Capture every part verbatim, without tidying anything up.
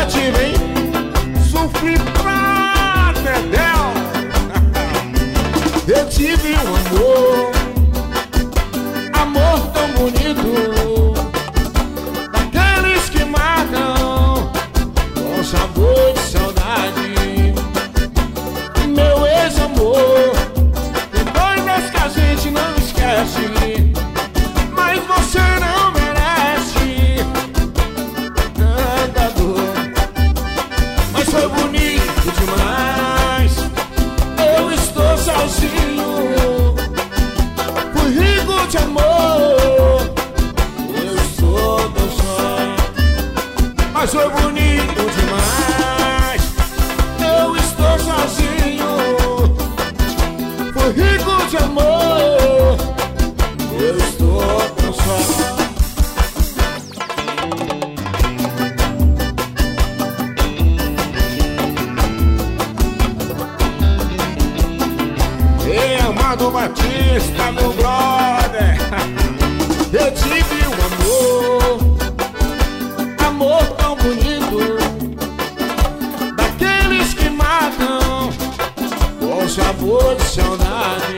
já tive, hein? Sofri pra dedéu. Eu tive um amor, amor tão bonito, daqueles que matam com sabor de saudade. Meu ex-amor, tem coisas que a gente não esquece, mas você não merece tanta dor. Mas foi bonito demais, eu estou sozinho, fui rico de amor, eu estou tão só. Mas foi bonito demais, eu estou sozinho, fui rico de amor, eu estou tão só. Ei, Amado Batista, meu brother, eu tive um amor, amor tão bonito, daqueles que matam com sabor de saudade.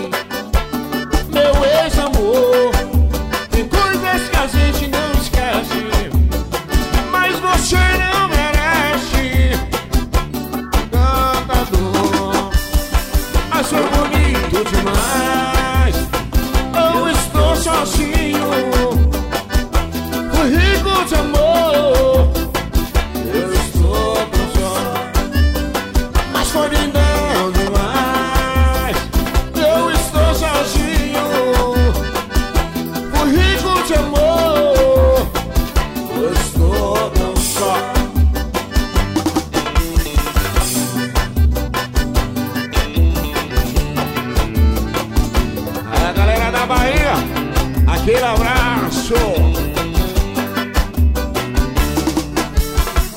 Meu ex-amor, tem coisas que a gente não esquece, mas você não merece tanta dor. Mas foi bonito demais, eu estou sozinho, fui rico de amor, eu estou tão só. Mas foi lindão demais, eu estou sozinho, fui rico de amor, eu estou tão só. A galera da Bahia, aquele abraço.